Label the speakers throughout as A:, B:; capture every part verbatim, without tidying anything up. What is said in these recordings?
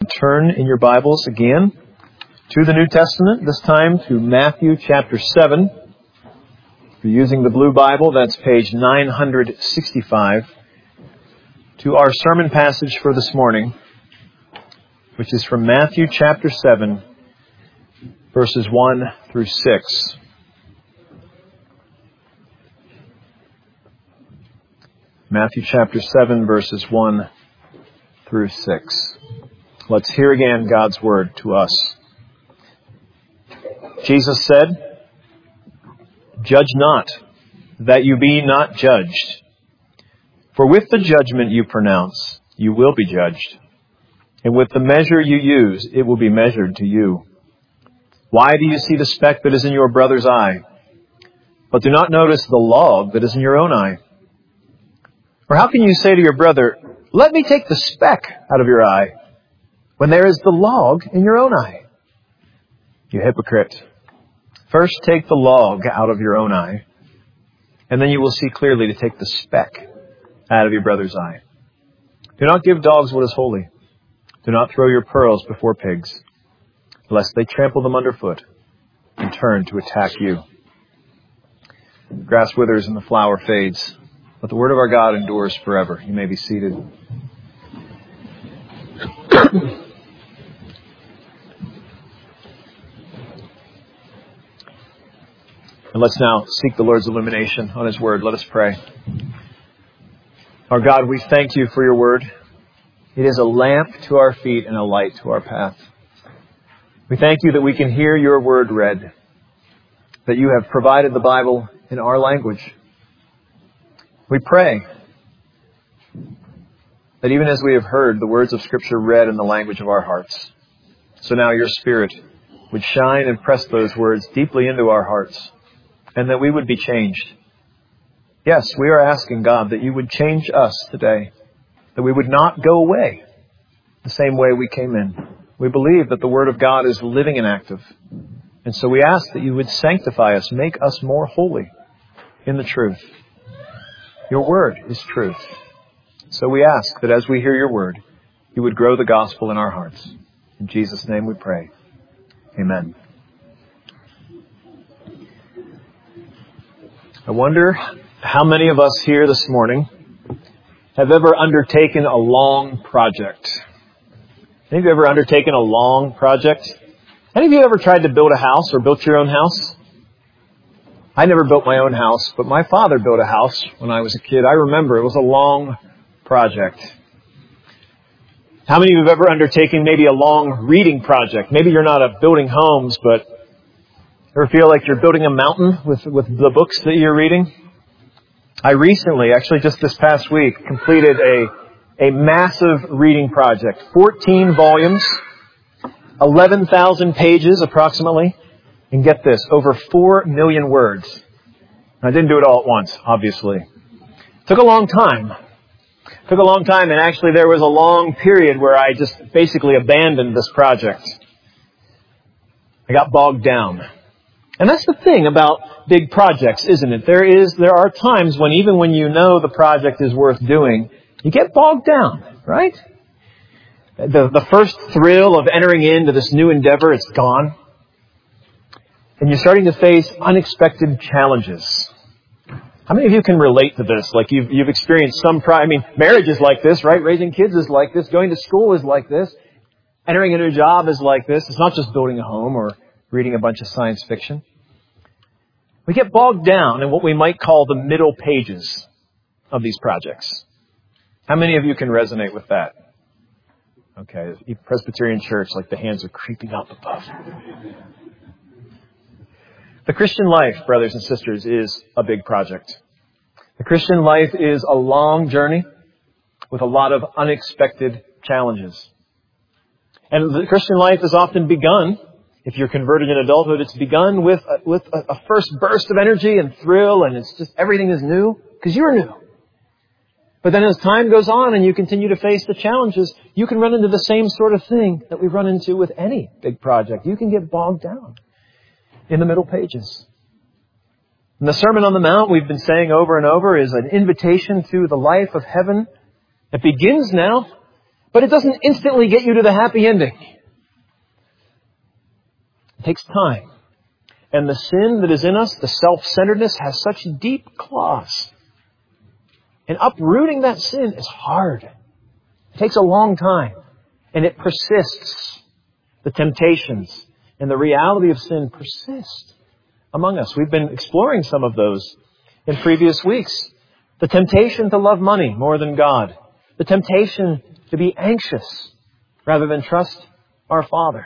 A: turn in your Bibles again to the New Testament, this time to Matthew chapter seven. If you're using the Blue Bible, that's page nine hundred sixty-five. To our sermon passage for this morning, which is from Matthew chapter seven, verses one through six. Matthew chapter seven, verses one through six. Let's hear again God's word to us. Jesus said, "Judge not, that you be not judged. For with the judgment you pronounce, you will be judged. And with the measure you use, it will be measured to you. Why do you see the speck that is in your brother's eye, but do not notice the log that is in your own eye? Or how can you say to your brother, 'Let me take the speck out of your eye,' when there is the log in your own eye? You hypocrite. First take the log out of your own eye, and then you will see clearly to take the speck out of your brother's eye. Do not give dogs what is holy. Do not throw your pearls before pigs, lest they trample them underfoot and turn to attack you. Grass withers and the flower fades, but the word of our God endures forever." You may be seated. And let's now seek the Lord's illumination on His word. Let us pray. Our God, we thank you for your word. It is a lamp to our feet and a light to our path. We thank you that we can hear your word read, that you have provided the Bible in our language. We pray that even as we have heard the words of Scripture read in the language of our hearts, so now your Spirit would shine and press those words deeply into our hearts, and that we would be changed. Yes, we are asking, God, that you would change us today, that we would not go away the same way we came in. We believe that the Word of God is living and active, and so we ask that you would sanctify us, make us more holy in the truth. Your word is truth. So we ask that as we hear your word, you would grow the gospel in our hearts. In Jesus' name we pray. Amen. I wonder how many of us here this morning have ever undertaken a long project. Any of you ever undertaken a long project? Any of you ever tried to build a house or built your own house? I never built my own house, but my father built a house when I was a kid. I remember it was a long project. How many of you have ever undertaken maybe a long reading project? Maybe you're not a building homes, but ever feel like you're building a mountain with, with the books that you're reading? I recently, actually just this past week, completed a, a massive reading project. fourteen volumes, eleven thousand pages approximately. And get this, over four million words. I didn't do it all at once, obviously. It took a long time. It took a long time, and actually there was a long period where I just basically abandoned this project. I got bogged down. And that's the thing about big projects, isn't it? There is, there are times when even when you know the project is worth doing, you get bogged down, right? The, the first thrill of entering into this new endeavor, it's gone. And you're starting to face unexpected challenges. How many of you can relate to this? Like you've, you've experienced some, pri- I mean, marriage is like this, right? Raising kids is like this. Going to school is like this. Entering a new job is like this. It's not just building a home or reading a bunch of science fiction. We get bogged down in what we might call the middle pages of these projects. How many of you can resonate with that? Okay, Presbyterian Church, like the hands are creeping up above. The Christian life, brothers and sisters, is a big project. The Christian life is a long journey with a lot of unexpected challenges. And the Christian life is often begun, if you're converted in adulthood, it's begun with a, with a, a first burst of energy and thrill, and it's just everything is new because you're new. But then as time goes on and you continue to face the challenges, you can run into the same sort of thing that we run into with any big project. You can get bogged down in the middle pages. And the Sermon on the Mount, we've been saying over and over, is an invitation to the life of heaven that begins now But it doesn't instantly get you to the happy ending. It takes time. And the sin that is in us, the self-centeredness, has such deep claws. And uprooting that sin is hard. It takes a long time. And it persists. The temptations and the reality of sin persist among us. We've been exploring some of those in previous weeks. The temptation to love money more than God. The temptation to be anxious rather than trust our Father.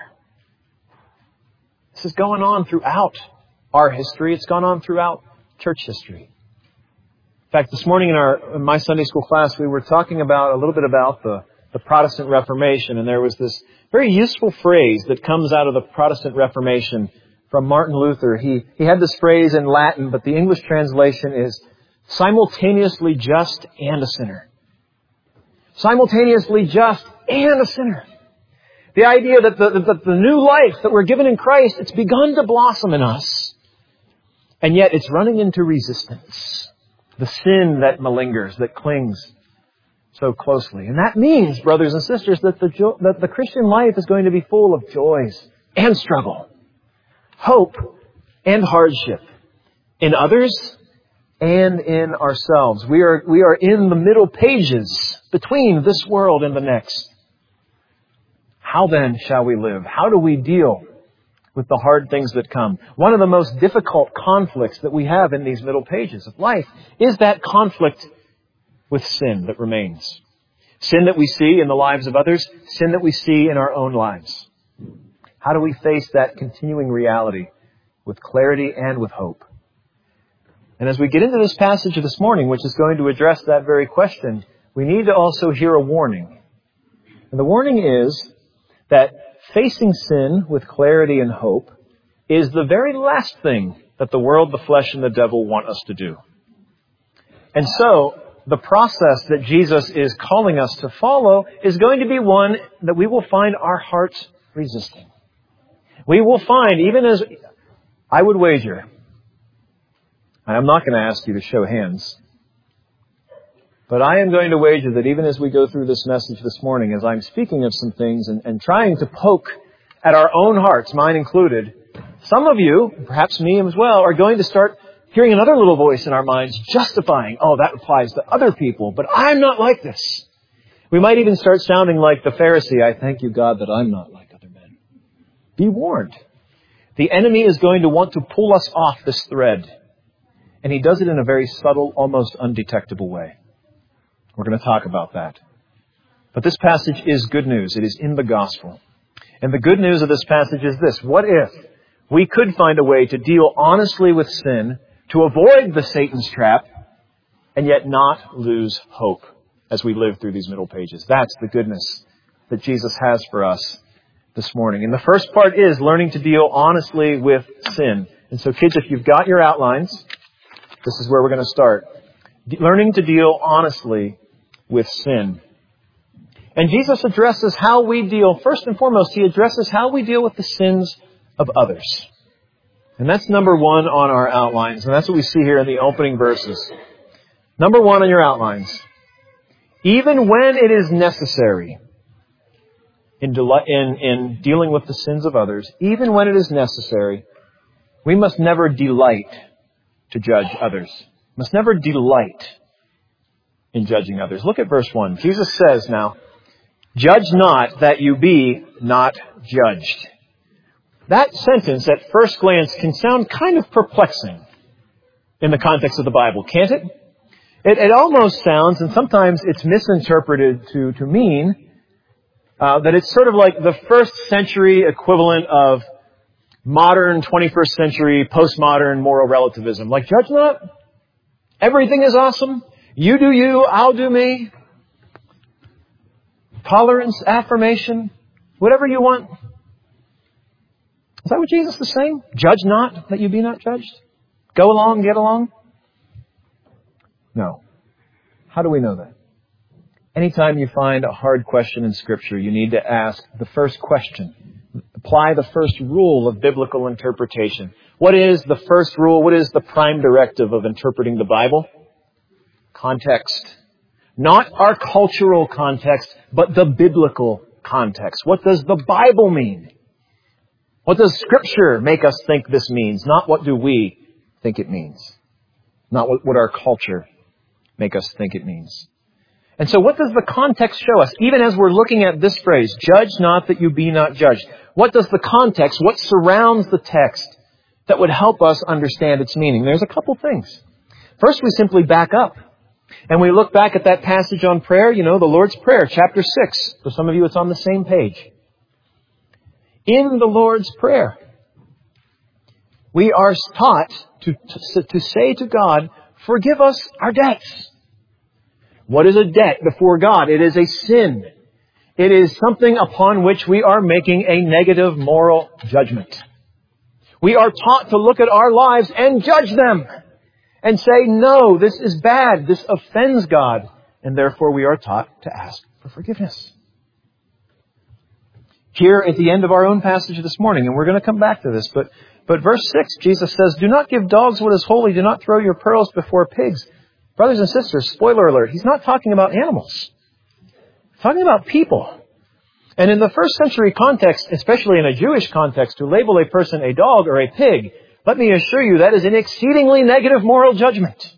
A: This is going on throughout our history. It's gone on throughout church history. In fact, this morning in our in my Sunday school class, we were talking about a little bit about the, the Protestant Reformation, and there was this very useful phrase that comes out of the Protestant Reformation from Martin Luther. He he had this phrase in Latin, but the English translation is simultaneously just and a sinner. Simultaneously just and a sinner. The idea that the, that the new life that we're given in Christ, it's begun to blossom in us. And yet it's running into resistance. The sin that malingers, that clings so closely. And that means, brothers and sisters, that the, jo- that the Christian life is going to be full of joys and struggle, hope and hardship in others and in ourselves. We are, we are in the middle pages between this world and the next. How then shall we live? How do we deal with the hard things that come? One of the most difficult conflicts that we have in these middle pages of life is that conflict with sin that remains. Sin that we see in the lives of others, sin that we see in our own lives. How do we face that continuing reality with clarity and with hope? And as we get into this passage this morning, which is going to address that very question, we need to also hear a warning. And the warning is that facing sin with clarity and hope is the very last thing that the world, the flesh, and the devil want us to do. And so, the process that Jesus is calling us to follow is going to be one that we will find our hearts resisting. We will find, even as I would wager, and I'm not going to ask you to show hands, but I am going to wager that even as we go through this message this morning, as I'm speaking of some things and, and trying to poke at our own hearts, mine included, some of you, perhaps me as well, are going to start hearing another little voice in our minds justifying, oh, that applies to other people, but I'm not like this. We might even start sounding like the Pharisee, I thank you, God, that I'm not like other men. Be warned. The enemy is going to want to pull us off this thread. And he does it in a very subtle, almost undetectable way. We're going to talk about that. But this passage is good news. It is in the gospel. And the good news of this passage is this. What if we could find a way to deal honestly with sin, to avoid the Satan's trap, and yet not lose hope as we live through these middle pages? That's the goodness that Jesus has for us this morning. And the first part is learning to deal honestly with sin. And so kids, if you've got your outlines, this is where we're going to start. Learning to deal honestly with sin. And Jesus addresses how we deal, first and foremost, He addresses how we deal with the sins of others. And that's number one on our outlines. And that's what we see here in the opening verses. Number one on your outlines. Even when it is necessary in, del- in, in dealing with the sins of others, even when it is necessary, we must never delight to judge others. Must never delight in judging others. Look at verse one. Jesus says now, judge not that you be not judged. That sentence at first glance can sound kind of perplexing in the context of the Bible, can't it? It, it almost sounds, and sometimes it's misinterpreted to, to mean uh, that it's sort of like the first century equivalent of modern twenty-first century postmodern moral relativism. Like, judge not. Everything is awesome. You do you, I'll do me. Tolerance, affirmation, whatever you want. Is that what Jesus is saying? Judge not, that you be not judged? Go along, get along? No. How do we know that? Anytime you find a hard question in Scripture, you need to ask the first question. Apply the first rule of biblical interpretation. What is the first rule? What is the prime directive of interpreting the Bible? Context. Not our cultural context, but the biblical context. What does the Bible mean? What does Scripture make us think this means? Not what do we think it means. Not what would our culture make us think it means. And so what does the context show us? Even as we're looking at this phrase, judge not that you be not judged. What does the context, what surrounds the text that would help us understand its meaning? There's a couple things. First, we simply back up. And we look back at that passage on prayer, you know, the Lord's Prayer, chapter six. For some of you, it's on the same page. In the Lord's Prayer, we are taught to, to, to say to God, forgive us our debts. What is a debt before God? It is a sin. It is something upon which we are making a negative moral judgment. We are taught to look at our lives and judge them and say, no, this is bad. This offends God. And therefore we are taught to ask for forgiveness. Here at the end of our own passage this morning, and we're going to come back to this, but, but verse six, Jesus says, do not give dogs what is holy. Do not throw your pearls before pigs. Brothers and sisters, spoiler alert, he's not talking about animals. He's talking about people. And in the first century context, especially in a Jewish context, to label a person a dog or a pig, let me assure you that is an exceedingly negative moral judgment.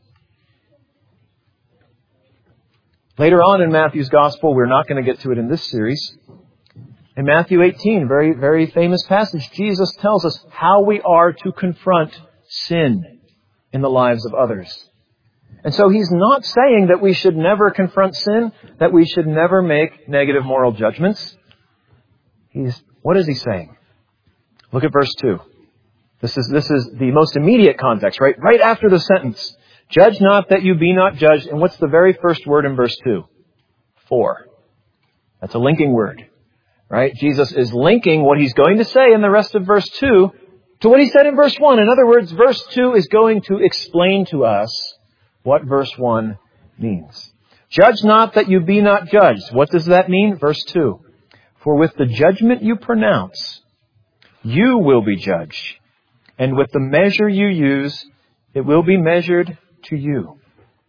A: Later on in Matthew's Gospel, we're not going to get to it in this series. In Matthew eighteen, very, very famous passage, Jesus tells us how we are to confront sin in the lives of others. And so he's not saying that we should never confront sin, that we should never make negative moral judgments. He's, what is he saying? Look at verse two. This is, this is the most immediate context, right? Right after the sentence. Judge not that you be not judged. And what's the very first word in verse two? For. That's a linking word, right? Jesus is linking what he's going to say in the rest of verse two to what he said in verse one. In other words, verse two is going to explain to us what verse one means. Judge not that you be not judged. What does that mean? Verse two. For with the judgment you pronounce, you will be judged. And with the measure you use, it will be measured to you.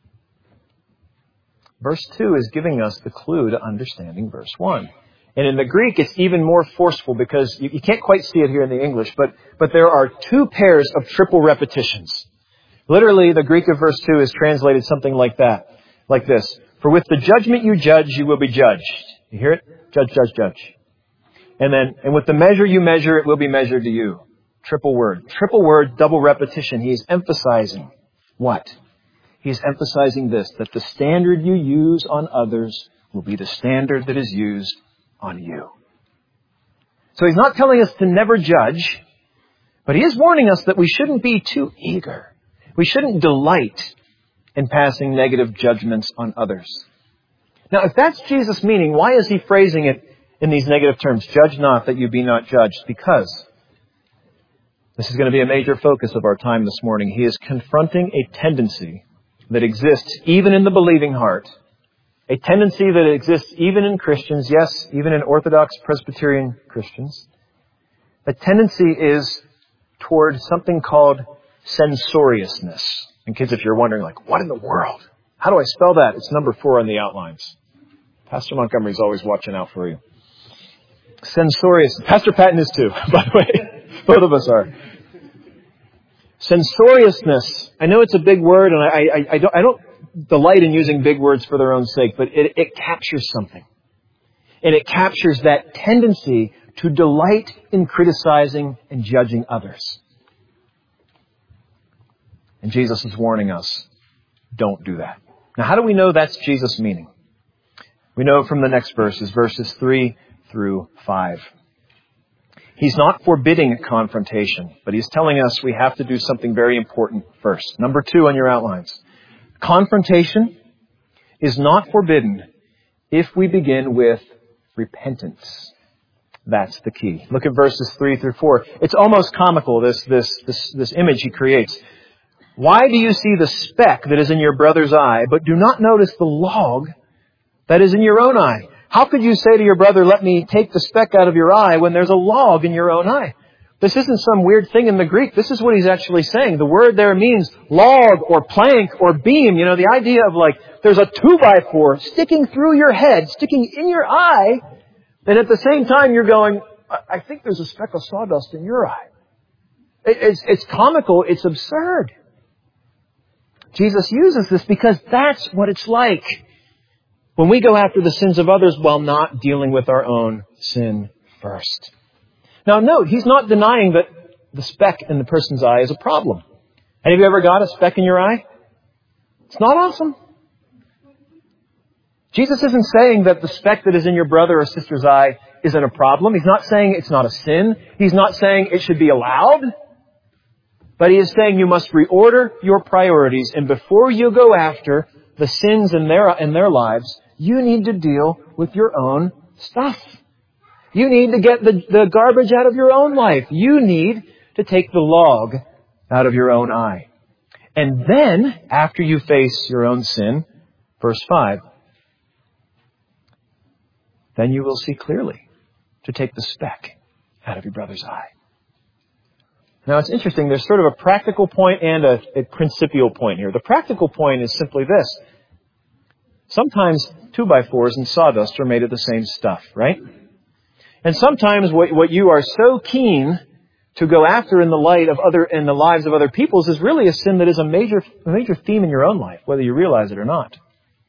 A: Verse two is giving us the clue to understanding verse one. And in the Greek, it's even more forceful because you, you can't quite see it here in the English, but, but there are two pairs of triple repetitions. Literally, the Greek of verse two is translated something like that, like this. For with the judgment you judge, you will be judged. You hear it? Judge, judge, judge. And then, and with the measure you measure, it will be measured to you. Triple word. Triple word, double repetition. He is emphasizing what? He's emphasizing this, that the standard you use on others will be the standard that is used on you. So he's not telling us to never judge, but he is warning us that we shouldn't be too eager. We shouldn't delight in passing negative judgments on others. Now, if that's Jesus' meaning, why is he phrasing it in these negative terms? Judge not that you be not judged. Because this is going to be a major focus of our time this morning. He is confronting a tendency that exists even in the believing heart. A tendency that exists even in Christians, yes, even in Orthodox Presbyterian Christians. The tendency is toward something called censoriousness. And kids, if you're wondering, like, what in the world? How do I spell that? It's number four on the outlines. Pastor Montgomery's always watching out for you. Censorious. Pastor Patton is too, by the way. Both of us are. Censoriousness. I know it's a big word, and I, I, I, don't, I don't delight in using big words for their own sake, but it, it captures something. And it captures that tendency to delight in criticizing and judging others. And Jesus is warning us, don't do that. Now, how do we know that's Jesus' meaning? We know from the next verses, verses three through five. He's not forbidding confrontation, but he's telling us we have to do something very important first. Number two on your outlines. Confrontation is not forbidden if we begin with repentance. That's the key. Look at verses three through four. It's almost comical, this, this, this, this image he creates. Why do you see the speck that is in your brother's eye, but do not notice the log that is in your own eye? How could you say to your brother, let me take the speck out of your eye when there's a log in your own eye? This isn't some weird thing in the Greek. This is what he's actually saying. The word there means log or plank or beam. You know, the idea of like, there's a two by four sticking through your head, sticking in your eye, and at the same time you're going, I think there's a speck of sawdust in your eye. It's, it's comical. It's absurd. Jesus uses this because that's what it's like when we go after the sins of others while not dealing with our own sin first. Now note, he's not denying that the speck in the person's eye is a problem. Any of you ever got a speck in your eye? It's not awesome. Jesus isn't saying that the speck that is in your brother or sister's eye isn't a problem. He's not saying it's not a sin. He's not saying it should be allowed. But he is saying you must reorder your priorities, and before you go after the sins in their, in their lives, you need to deal with your own stuff. You need to get the, the garbage out of your own life. You need to take the log out of your own eye. And then, after you face your own sin, verse five, then you will see clearly to take the speck out of your brother's eye. Now it's interesting, there's sort of a practical point and a, a principial point here. The practical point is simply this. Sometimes two by fours and sawdust are made of the same stuff, right? And sometimes what, what you are so keen to go after in the light of other, in the lives of other people's is really a sin that is a major, a major theme in your own life, whether you realize it or not.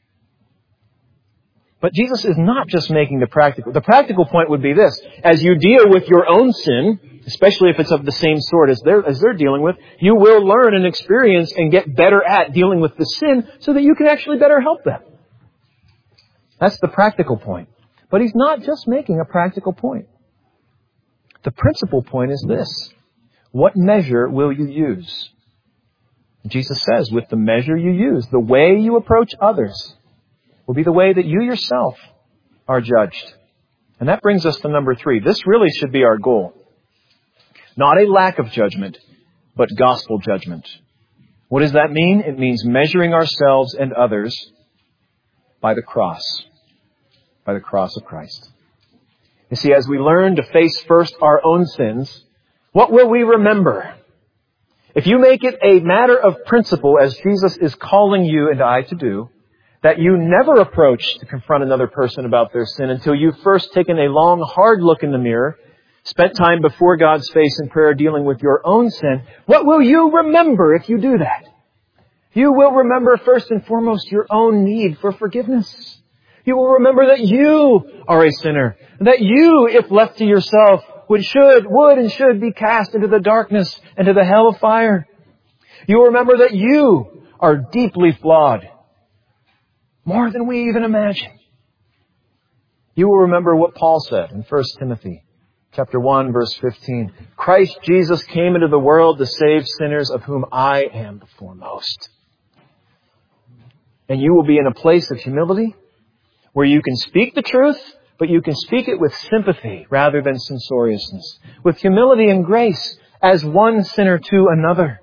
A: But Jesus is not just making the practical. The practical point would be this. As you deal with your own sin, especially if it's of the same sort as they're, as they're dealing with, you will learn and experience and get better at dealing with the sin so that you can actually better help them. That's the practical point. But he's not just making a practical point. The principal point is this. What measure will you use? Jesus says, with the measure you use, the way you approach others will be the way that you yourself are judged. And that brings us to number three. This really should be our goal. Not a lack of judgment, but gospel judgment. What does that mean? It means measuring ourselves and others by the cross. By the cross of Christ. You see, as we learn to face first our own sins, what will we remember? If you make it a matter of principle, as Jesus is calling you and I to do, that you never approach to confront another person about their sin until you've first taken a long, hard look in the mirror, spent time before God's face in prayer dealing with your own sin, what will you remember if you do that? You will remember first and foremost your own need for forgiveness. You will remember that you are a sinner, and that you, if left to yourself, would, should, would and should be cast into the darkness and to the hell of fire. You will remember that you are deeply flawed, more than we even imagine. You will remember what Paul said in First Timothy chapter one, verse fifteen. Christ Jesus came into the world to save sinners, of whom I am the foremost. And you will be in a place of humility where you can speak the truth, but you can speak it with sympathy rather than censoriousness. With humility and grace as one sinner to another.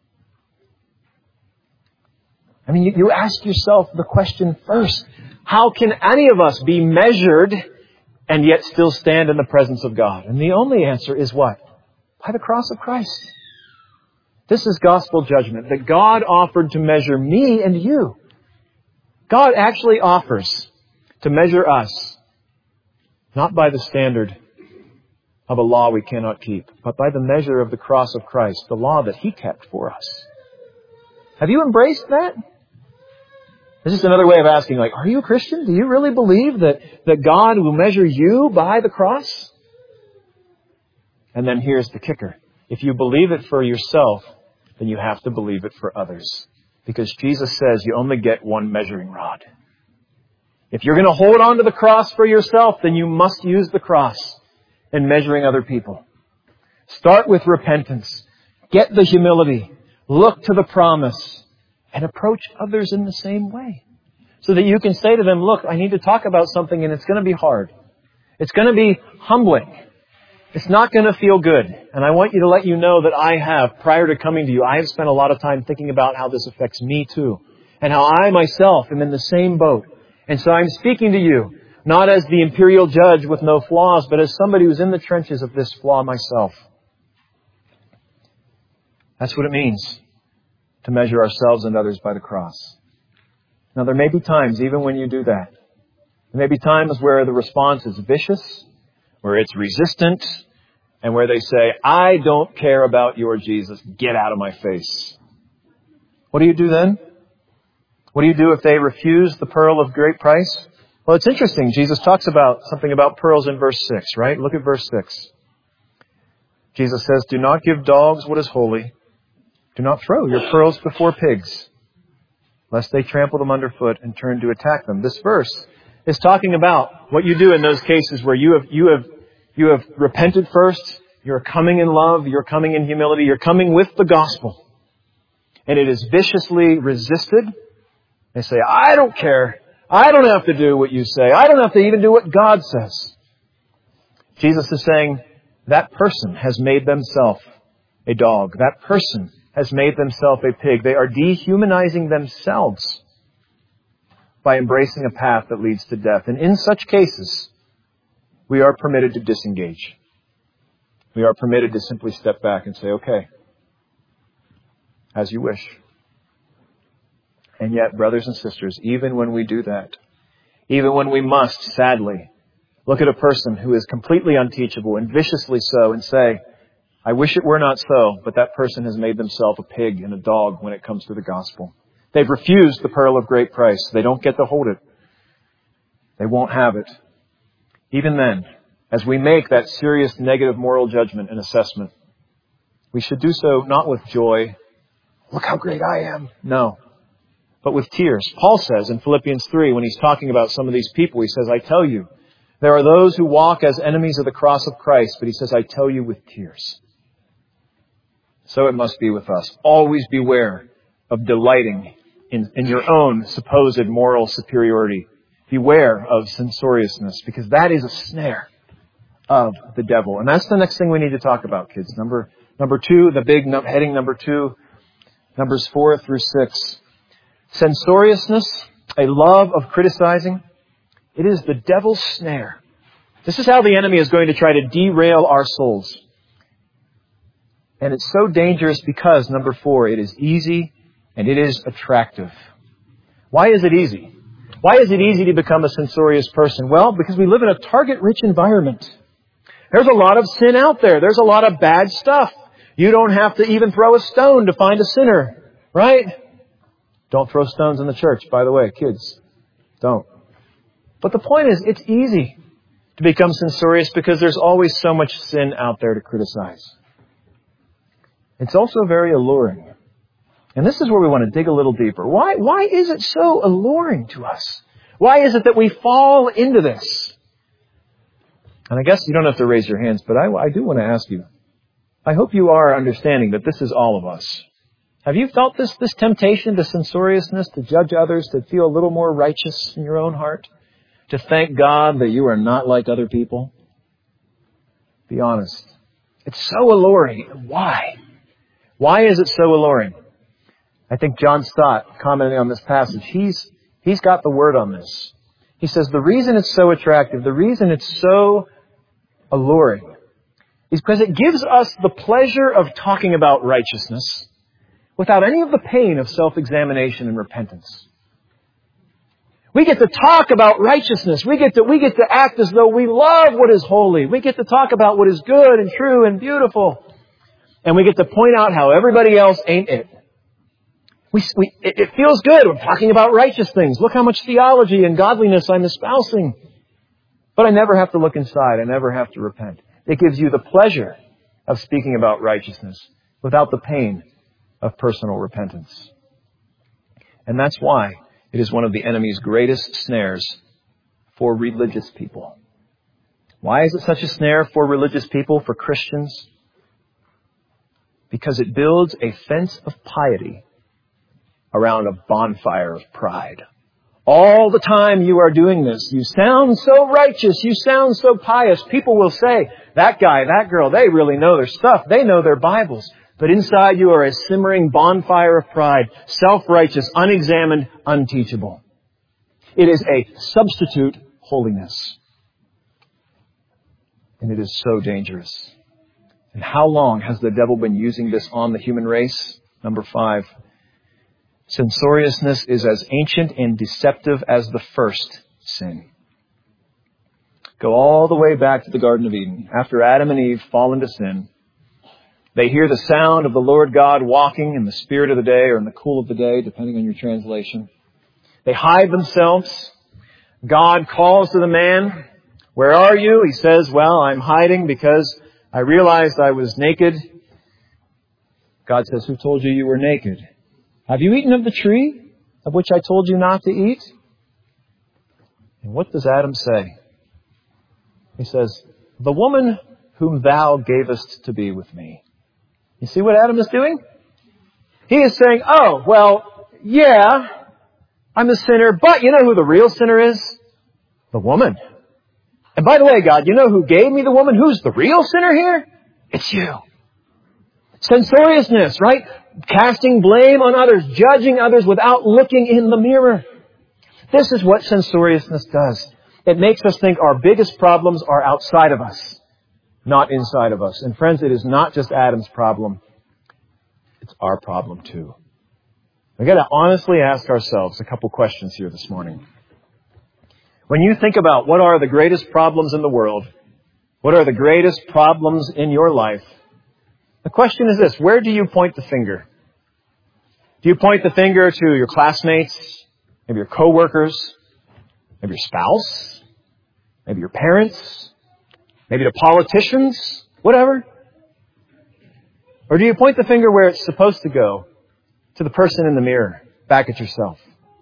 A: I mean, you, you ask yourself the question first. How can any of us be measured and yet still stand in the presence of God? And the only answer is what? By the cross of Christ. This is gospel judgment that God offered to measure me and you. God actually offers to measure us, not by the standard of a law we cannot keep, but by the measure of the cross of Christ, the law that He kept for us. Have you embraced that? This is another way of asking, like, are you a Christian? Do you really believe that, that God will measure you by the cross? And then here's the kicker. If you believe it for yourself, then you have to believe it for others. Because Jesus says you only get one measuring rod. If you're going to hold on to the cross for yourself, then you must use the cross in measuring other people. Start with repentance. Get the humility. Look to the promise. And approach others in the same way. So that you can say to them, look, I need to talk about something and it's going to be hard. It's going to be humbling. It's not going to feel good. And I want you to let you know that I have, prior to coming to you, I have spent a lot of time thinking about how this affects me too. And how I myself am in the same boat. And so I'm speaking to you, not as the imperial judge with no flaws, but as somebody who's in the trenches of this flaw myself. That's what it means to measure ourselves and others by the cross. Now, there may be times, even when you do that, there may be times where the response is vicious, where it's resistant, and where they say, I don't care about your Jesus. Get out of my face. What do you do then? What do you do if they refuse the pearl of great price? Well, it's interesting. Jesus talks about something about pearls in verse six, right? Look at verse six. Jesus says, do not give dogs what is holy. Do not throw your pearls before pigs, lest they trample them underfoot and turn to attack them. This verse is talking about what you do in those cases where you have, you have, you have repented first. You're coming in love. You're coming in humility. You're coming with the gospel. And it is viciously resisted. They say, I don't care. I don't have to do what you say. I don't have to even do what God says. Jesus is saying that person has made themselves a dog. That person has made themselves a pig. They are dehumanizing themselves by embracing a path that leads to death. And in such cases, we are permitted to disengage. We are permitted to simply step back and say, okay, as you wish. And yet, brothers and sisters, even when we do that, even when we must, sadly, look at a person who is completely unteachable and viciously so and say, I wish it were not so, but that person has made themselves a pig and a dog when it comes to the gospel. They've refused the pearl of great price. They don't get to hold it. They won't have it. Even then, as we make that serious negative moral judgment and assessment, we should do so not with joy. Look how great I am. No. But with tears. Paul says in Philippians three, when he's talking about some of these people, he says, I tell you, there are those who walk as enemies of the cross of Christ, but he says, I tell you with tears. So it must be with us. Always beware of delighting in, in your own supposed moral superiority. Beware of censoriousness, because that is a snare of the devil. And that's the next thing we need to talk about, kids. Number, number two, the big num- heading number two, numbers four through six. Censoriousness, a love of criticizing, it is the devil's snare. This is how the enemy is going to try to derail our souls. And it's so dangerous because, number four, it is easy and it is attractive. Why is it easy? Why is it easy to become a censorious person? Well, because we live in a target-rich environment. There's a lot of sin out there. There's a lot of bad stuff. You don't have to even throw a stone to find a sinner, right? Don't throw stones in the church, by the way, kids. Don't. But the point is, it's easy to become censorious because there's always so much sin out there to criticize. It's also very alluring. And this is where we want to dig a little deeper. Why, why is it so alluring to us? Why is it that we fall into this? And I guess you don't have to raise your hands, but I, I do want to ask you. I hope you are understanding that this is all of us. Have you felt this, this temptation to censoriousness, to judge others, to feel a little more righteous in your own heart? To thank God that you are not like other people? Be honest. It's so alluring. Why? Why is it so alluring? I think John Stott, commenting on this passage, he's, he's got the word on this. He says the reason it's so attractive, the reason it's so alluring, is because it gives us the pleasure of talking about righteousness without any of the pain of self-examination and repentance. We get to talk about righteousness. We get to, we get to act as though we love what is holy. We get to talk about what is good and true and beautiful. And we get to point out how everybody else ain't it. We, we, it, it feels good. We're talking about righteous things. Look how much theology and godliness I'm espousing. But I never have to look inside. I never have to repent. It gives you the pleasure of speaking about righteousness without the pain of personal repentance. And that's why it is one of the enemy's greatest snares for religious people. Why is it such a snare for religious people, for Christians? Because it builds a fence of piety around a bonfire of pride. All the time you are doing this, you sound so righteous, you sound so pious. People will say, that guy, that girl, they really know their stuff. They know their Bibles. But inside you are a simmering bonfire of pride, self-righteous, unexamined, unteachable. It is a substitute holiness. And it is so dangerous.
B: And how long has the devil been using this on the human race? Number five, censoriousness is as ancient and deceptive as the first sin. Go all the way back to the Garden of Eden. After Adam and Eve fall into sin, they hear the sound of the Lord God walking in the spirit of the day or in the cool of the day, depending on your translation. They hide themselves. God calls to the man, "Where are you?" He says, "Well, I'm hiding because I realized I was naked." God says, "Who told you you were naked? Have you eaten of the tree of which I told you not to eat?" And what does Adam say? He says, "The woman whom thou gavest to be with me." You see what Adam is doing? He is saying, "Oh, well, yeah, I'm a sinner, but you know who the real sinner is? The woman. And by the way, God, you know who gave me the woman? Who's the real sinner here? It's you." Censoriousness, right? Casting blame on others, judging others without looking in the mirror. This is what censoriousness does. It makes us think our biggest problems are outside of us, not inside of us. And friends, it is not just Adam's problem. It's our problem too. We've got to honestly ask ourselves a couple questions here this morning. When you think about what are the greatest problems in the world, what are the greatest problems in your life, the question is this: where do you point the finger? Do you point the finger to your classmates, maybe your coworkers, maybe your spouse, maybe your parents, maybe to politicians, whatever? Or do you point the finger where it's supposed to go, to the person in the mirror, back at yourself?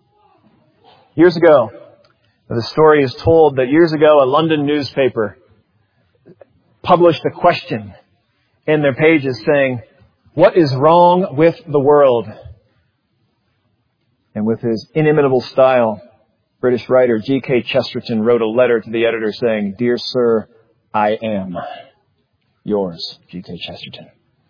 B: Years ago, the story is told that years ago a London newspaper published a question in their pages saying, "What is wrong with the world?" And with his inimitable style, British writer G K Chesterton wrote a letter to the editor saying, "Dear Sir, I am yours, G K Chesterton."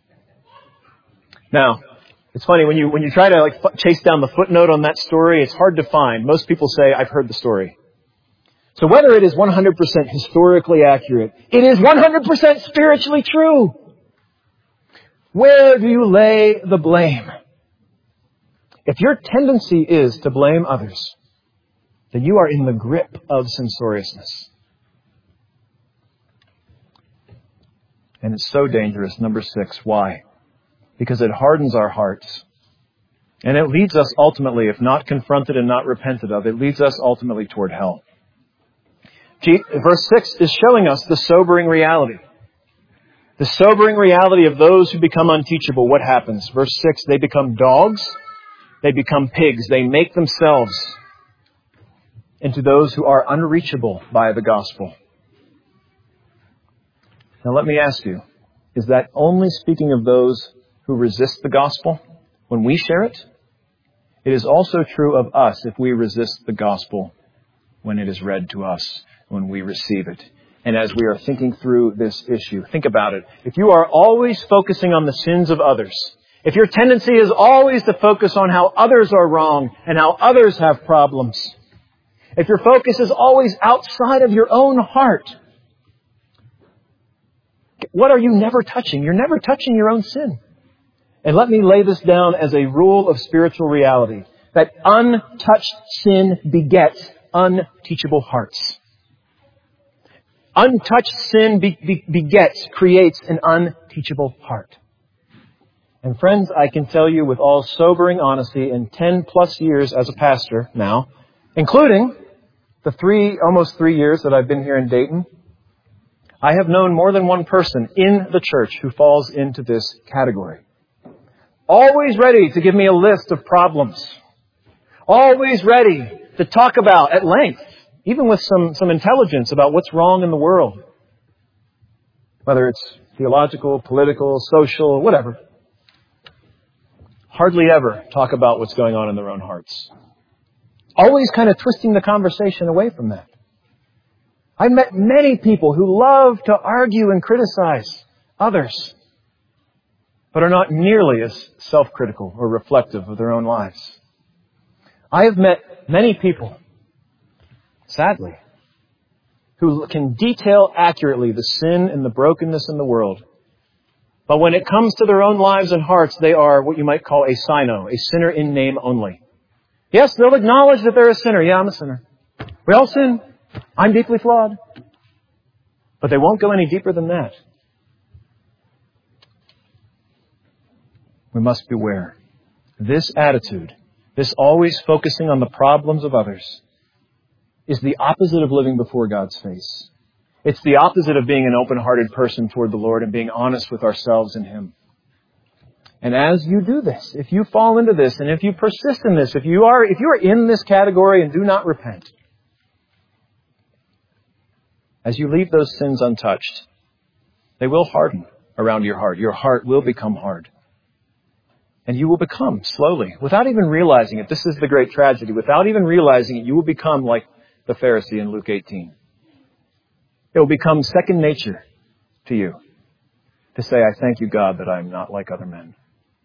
B: Now, it's funny, when you when you try to like f- chase down the footnote on that story, it's hard to find. Most people say, "I've heard the story." So whether it is one hundred percent historically accurate, it is one hundred percent spiritually true. Where do you lay the blame? If your tendency is to blame others, then you are in the grip of censoriousness. And it's so dangerous. Number six. Why? Because it hardens our hearts. And it leads us ultimately, if not confronted and not repented of, it leads us ultimately toward hell. Verse six is showing us the sobering reality. The sobering reality of those who become unteachable. What happens? Verse six, they become dogs. They become pigs. They make themselves into those who are unreachable by the gospel. Now let me ask you, is that only speaking of those who resist the gospel when we share it? It is also true of us if we resist the gospel when it is read to us, when we receive it. And as we are thinking through this issue, think about it. If you are always focusing on the sins of others, if your tendency is always to focus on how others are wrong and how others have problems, if your focus is always outside of your own heart, what are you never touching? You're never touching your own sin. And let me lay this down as a rule of spiritual reality, that untouched sin begets unteachable hearts. Untouched sin be, be, begets, creates an unteachable heart. And friends, I can tell you with all sobering honesty, in ten plus years as a pastor now, including the three, almost three years that I've been here in Dayton, I have known more than one person in the church who falls into this category. Always ready to give me a list of problems. Always ready to talk about at length, even with some, some intelligence about what's wrong in the world. Whether it's theological, political, social, whatever. Hardly ever talk about what's going on in their own hearts. Always kind of twisting the conversation away from that. I've met many people who love to argue and criticize others, but are not nearly as self-critical or reflective of their own lives. I have met many people, sadly, who can detail accurately the sin and the brokenness in the world, But when it comes to their own lives and hearts, they are what you might call a sino, a sinner in name only. Yes, they'll acknowledge that they're a sinner. Yeah, I'm a sinner. We all sin. I'm deeply flawed. But they won't go any deeper than that. We must beware. This attitude, this always focusing on the problems of others, is the opposite of living before God's face. It's the opposite of being an open-hearted person toward the Lord and being honest with ourselves and Him. And as you do this, if you fall into this, and if you persist in this, if you are, if you are in this category and do not repent, as you leave those sins untouched, they will harden around your heart. Your heart will become hard. And you will become, slowly, without even realizing it, this is the great tragedy, without even realizing it, you will become like the Pharisee in Luke eighteen. It will become second nature to you to say, I thank you, God, that I'm not like other men.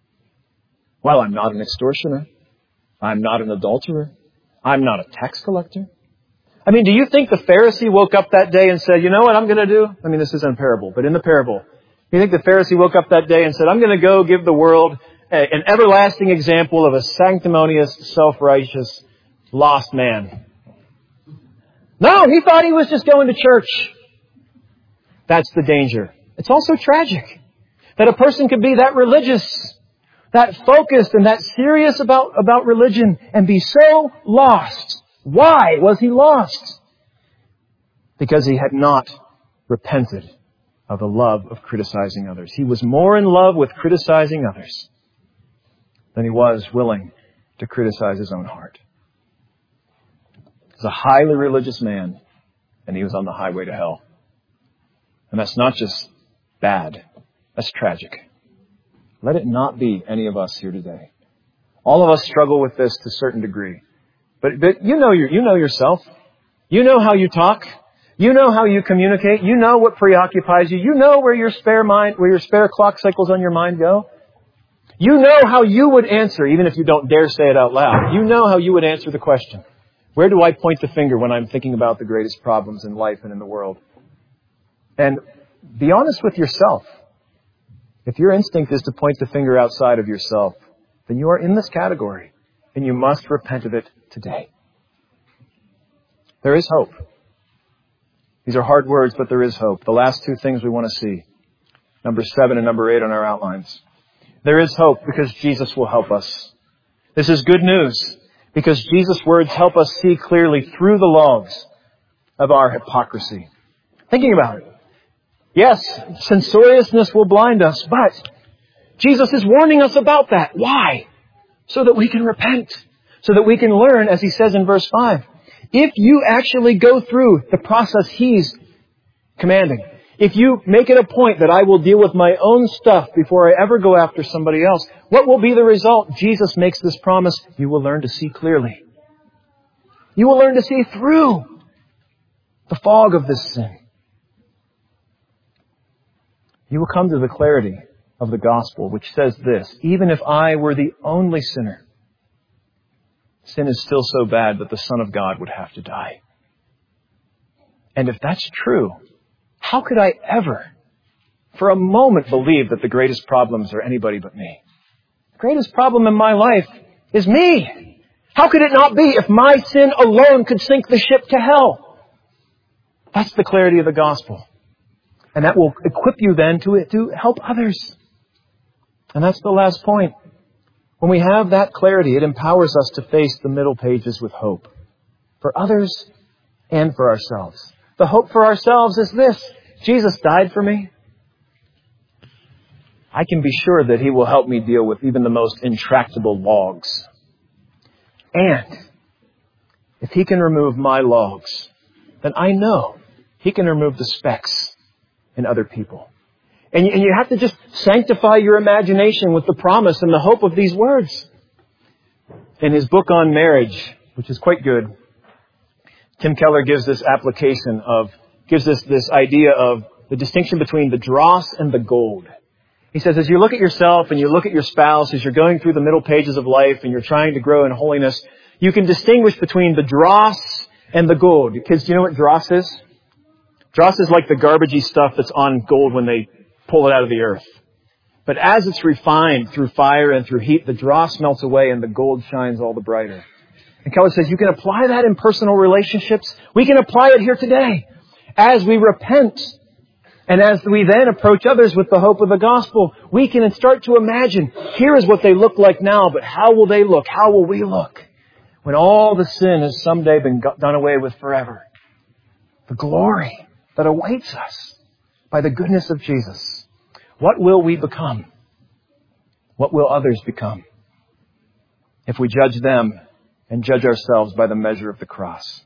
B: Well, I'm not an extortioner. I'm not an adulterer. I'm not a tax collector. I mean, do you think the Pharisee woke up that day and said, you know what I'm going to do? I mean, this isn't a parable, but in the parable, you think the Pharisee woke up that day and said, I'm going to go give the world a, an everlasting example of a sanctimonious, self-righteous, lost man? No, he thought he was just going to church. That's the danger. It's also tragic that a person could be that religious, that focused and that serious about, about religion and be so lost. Why was he lost? Because he had not repented of the love of criticizing others. He was more in love with criticizing others than he was willing to criticize his own heart. He was a highly religious man, and he was on the highway to hell. And that's not just bad. That's tragic. Let it not be any of us here today. All of us struggle with this to a certain degree. But, but you know your, you know yourself. You know how you talk. You know how you communicate. You know what preoccupies you. You know where your spare mind, where your spare clock cycles on your mind go. You know how you would answer, even if you don't dare say it out loud. You know how you would answer the question. Where do I point the finger when I'm thinking about the greatest problems in life and in the world? And be honest with yourself. If your instinct is to point the finger outside of yourself, then you are in this category, and you must repent of it today. There is hope. These are hard words, but there is hope. The last two things we want to see, number seven and number eight on our outlines. There is hope because Jesus will help us. This is good news because Jesus' words help us see clearly through the logs of our hypocrisy. Thinking about it. Yes, censoriousness will blind us, but Jesus is warning us about that. Why? So that we can repent. So that we can learn, as he says in verse five. If you actually go through the process he's commanding, if you make it a point that I will deal with my own stuff before I ever go after somebody else, what will be the result? Jesus makes this promise. You will learn to see clearly. You will learn to see through the fog of this sin. You will come to the clarity of the gospel, which says this: even if I were the only sinner, sin is still so bad that the Son of God would have to die. And if that's true, how could I ever, for a moment, believe that the greatest problems are anybody but me? The greatest problem in my life is me. How could it not be if my sin alone could sink the ship to hell? That's the clarity of the gospel. And that will equip you then to, to help others. And that's the last point. When we have that clarity, it empowers us to face the middle pages with hope. For others and for ourselves. The hope for ourselves is this: Jesus died for me. I can be sure that He will help me deal with even the most intractable logs. And if He can remove my logs, then I know He can remove the specks in other people. And you, and you have to just sanctify your imagination with the promise and the hope of these words. In his book on marriage, which is quite good, Tim Keller gives this application of, gives this, this idea of the distinction between the dross and the gold. He says, as you look at yourself and you look at your spouse, as you're going through the middle pages of life and you're trying to grow in holiness, you can distinguish between the dross and the gold. Kids, do you know what dross is? Dross is like the garbagey stuff that's on gold when they pull it out of the earth. But as it's refined through fire and through heat, the dross melts away and the gold shines all the brighter. And Keller says you can apply that in personal relationships. We can apply it here today. As we repent and as we then approach others with the hope of the gospel, we can start to imagine, here is what they look like now, but how will they look? How will we look when all the sin has someday been done away with forever? The glory that awaits us by the goodness of Jesus. What will we become? What will others become if we judge them and judge ourselves by the measure of the cross?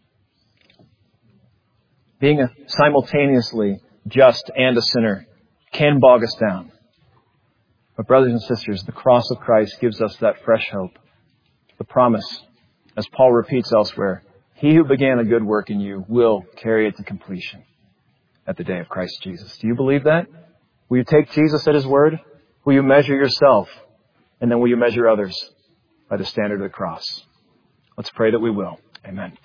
B: Being a simultaneously just and a sinner can bog us down. But brothers and sisters, the cross of Christ gives us that fresh hope. The promise, as Paul repeats elsewhere, he who began a good work in you will carry it to completion at the day of Christ Jesus. Do you believe that? Will you take Jesus at his word? Will you measure yourself? And then will you measure others by the standard of the cross? Let's pray that we will. Amen.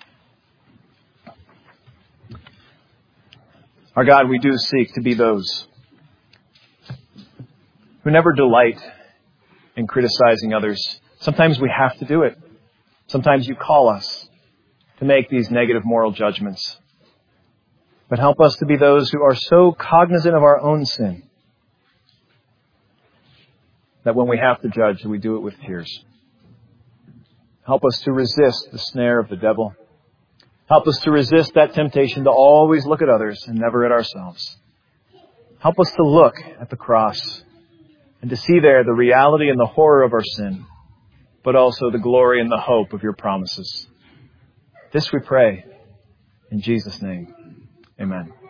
B: Our God, we do seek to be those who never delight in criticizing others. Sometimes we have to do it. Sometimes you call us to make these negative moral judgments. But help us to be those who are so cognizant of our own sin that when we have to judge, we do it with tears. Help us to resist the snare of the devil. Help us to resist that temptation to always look at others and never at ourselves. Help us to look at the cross and to see there the reality and the horror of our sin, but also the glory and the hope of your promises. This we pray in Jesus' name. Amen.